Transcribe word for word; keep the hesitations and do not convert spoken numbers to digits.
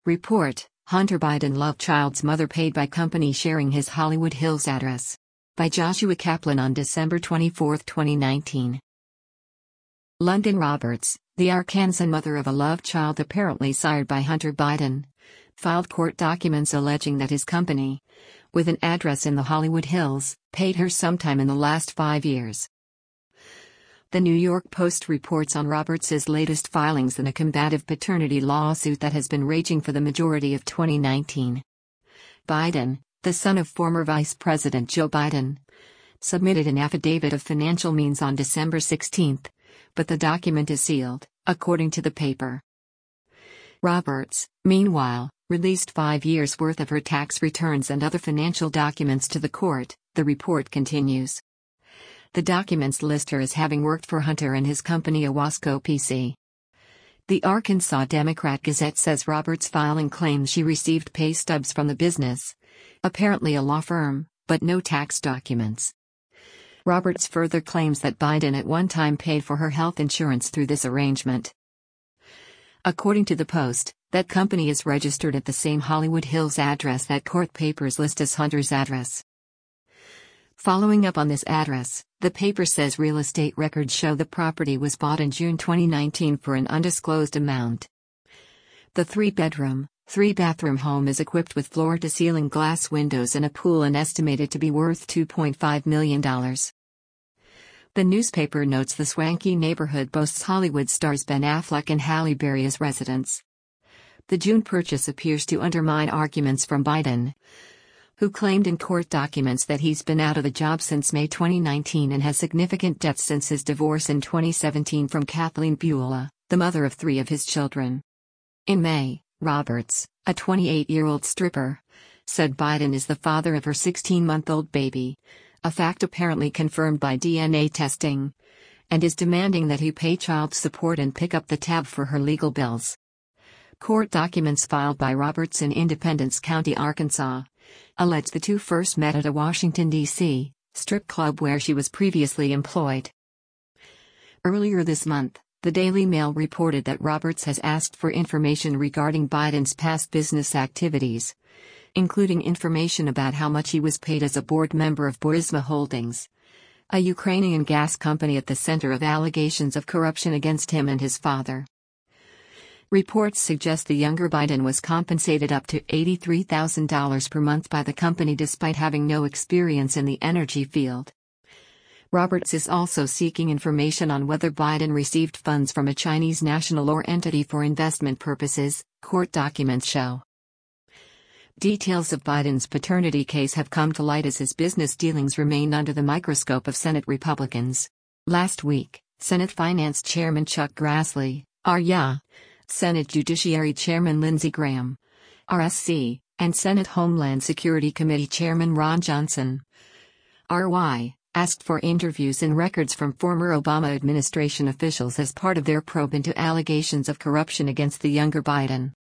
Report: Hunter Biden love child's mother paid by company sharing his Hollywood Hills address. By Joshua Kaplan on December twenty-fourth, twenty nineteen. London Roberts, the Arkansas mother of a love child apparently sired by Hunter Biden, filed court documents alleging that his company, with an address in the Hollywood Hills, paid her sometime in the last five years. The New York Post reports on Roberts' latest filings in a combative paternity lawsuit that has been raging for the majority of twenty nineteen. Biden, the son of former Vice President Joe Biden, submitted an affidavit of financial means on December sixteenth, but the document is sealed, according to the paper. Roberts, meanwhile, released five years' worth of her tax returns and other financial documents to the court, the report continues. The documents list her as having worked for Hunter and his company Owasco P C. The Arkansas Democrat Gazette says Roberts' filing claims she received pay stubs from the business, apparently a law firm, but no tax documents. Roberts further claims that Biden at one time paid for her health insurance through this arrangement. According to the Post, that company is registered at the same Hollywood Hills address that court papers list as Hunter's address. Following up on this address, the paper says real estate records show the property was bought in June twenty nineteen for an undisclosed amount. The three-bedroom, three-bathroom home is equipped with floor-to-ceiling glass windows and a pool and estimated to be worth two point five million dollars. The newspaper notes the swanky neighborhood boasts Hollywood stars Ben Affleck and Halle Berry as residents. The June purchase appears to undermine arguments from Biden, who claimed in court documents that he's been out of the job since May twenty nineteen and has significant debts since his divorce in twenty seventeen from Kathleen Beulah, the mother of three of his children. In May, Roberts, a twenty-eight-year-old stripper, said Biden is the father of her sixteen-month-old baby, a fact apparently confirmed by D N A testing, and is demanding that he pay child support and pick up the tab for her legal bills. Court documents filed by Roberts in Independence County, Arkansas, allege the two first met at a Washington, D C strip club where she was previously employed. Earlier this month, the Daily Mail reported that Roberts has asked for information regarding Biden's past business activities, including information about how much he was paid as a board member of Burisma Holdings, a Ukrainian gas company at the center of allegations of corruption against him and his father. Reports suggest the younger Biden was compensated up to eighty-three thousand dollars per month by the company despite having no experience in the energy field. Roberts is also seeking information on whether Biden received funds from a Chinese national or entity for investment purposes, court documents show. Details of Biden's paternity case have come to light as his business dealings remain under the microscope of Senate Republicans. Last week, Senate Finance Chairman Chuck Grassley, R Y, Senate Judiciary Chairman Lindsey Graham, R S C, and Senate Homeland Security Committee Chairman Ron Johnson, R Y, asked for interviews and records from former Obama administration officials as part of their probe into allegations of corruption against the younger Biden.